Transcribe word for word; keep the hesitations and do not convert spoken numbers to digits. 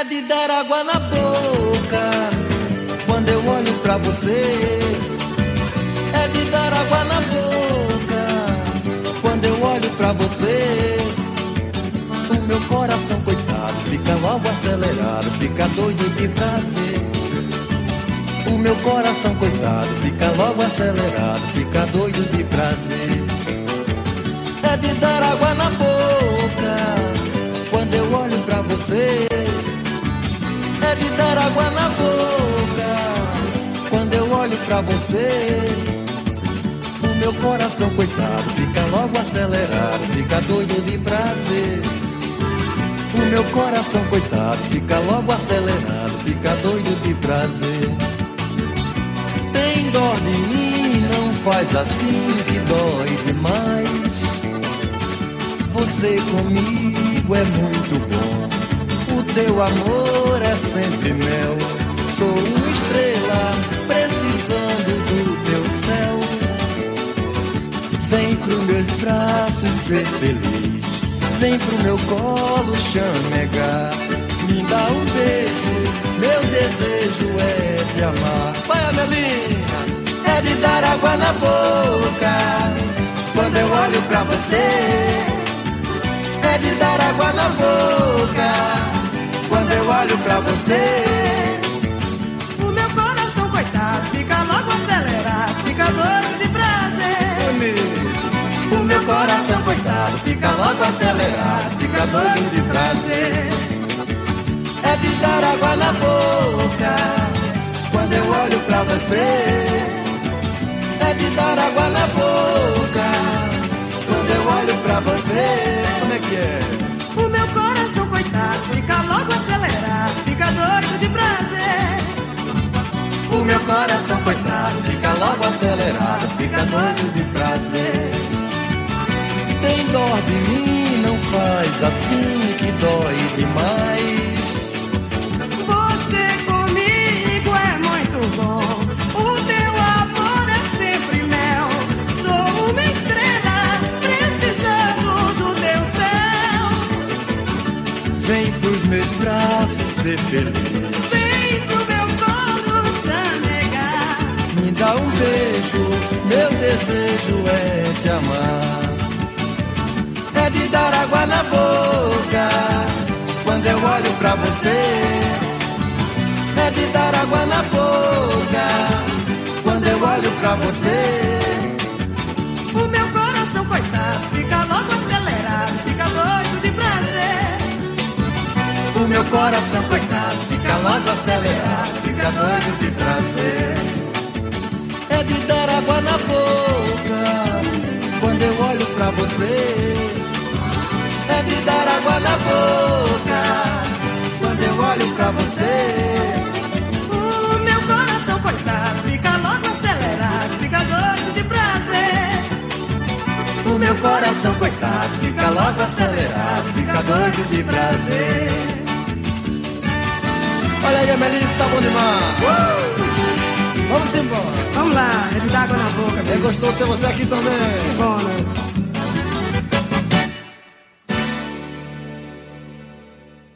de dar água na boca quando eu olho pra você. É de dar água na boca quando eu olho pra você. O meu coração, coitado, fica logo acelerado, fica doido de prazer. O meu coração, coitado, fica logo acelerado, fica doido de prazer. É de dar água na boca quando eu olho pra você. É de dar água na boca quando eu olho pra você. O meu coração, coitado, fica logo acelerado, fica doido de prazer. O meu coração, coitado, fica logo acelerado, fica doido de prazer. Tem dó de mim, não faz assim que dói demais. Você comigo é muito bom, o teu amor é sempre mel. Sou uma estrela precisando do teu céu. Vem pros meus braços ser feliz, vem pro meu colo chamegar. Me dá um beijo, meu desejo é te amar. Vai, Amelinha! É de dar água na boca quando eu olho pra você. É de dar água na boca quando eu olho pra você. O meu coração, coitado, fica logo acelerado, fica doido de prazer. O meu coração, coitado, fica logo acelerado, fica doido de prazer. É de dar água na boca quando eu olho pra você. É de dar água na boca quando eu olho pra você. Como é que é? O meu coração, coitado, fica logo acelerado, fica doido de prazer. O meu coração, coitado, fica logo acelerado, fica doido de prazer. Tem dó de mim, não faz assim que dói demais. Você comigo é muito bom, o teu amor é sempre mel. Sou uma estrela precisando do teu céu. Vem pros meus braços ser feliz, Vem pro meu colo chamegar. me dá um beijo, meu desejo é te amar. É de dar água na boca quando eu olho pra você. É de dar água na boca quando eu olho pra você. O meu coração, coitado, fica logo acelerado, fica doido de prazer. O meu coração, coitado, fica logo acelerado, fica doido de prazer. É de dar água na boca quando eu olho pra você. É de dar água na boca quando eu olho pra você. O meu coração, coitado, fica logo acelerado, fica doido de prazer. O meu coração, coitado, fica logo acelerado, fica doido de prazer. Olha aí, a Melissa, tá bom demais. Uh! Vamos embora. Vamos lá, é de dar água na boca. É gostoso ter você aqui também. Bom, né?